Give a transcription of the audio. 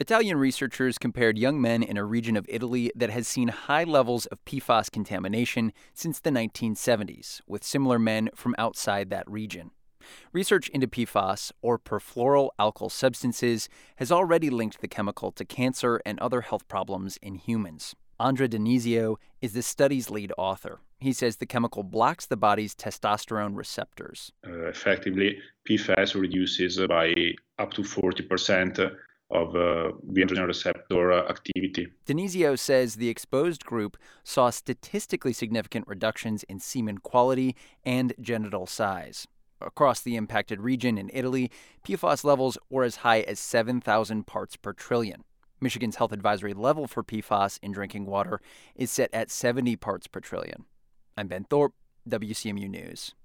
Italian researchers compared young men in a region of Italy that has seen high levels of PFAS contamination since the 1970s, with similar men from outside that region. Research into PFAS, or perfluoroalkyl substances, has already linked the chemical to cancer and other health problems in humans. Andrea Denizio is the study's lead author. He says the chemical blocks the body's testosterone receptors. Effectively, PFAS reduces by up to 40% of the androgen receptor activity. Denizio says the exposed group saw statistically significant reductions in semen quality and genital size. Across the impacted region in Italy, PFAS levels were as high as 7,000 parts per trillion. Michigan's health advisory level for PFAS in drinking water is set at 70 parts per trillion. I'm Ben Thorpe, WCMU News.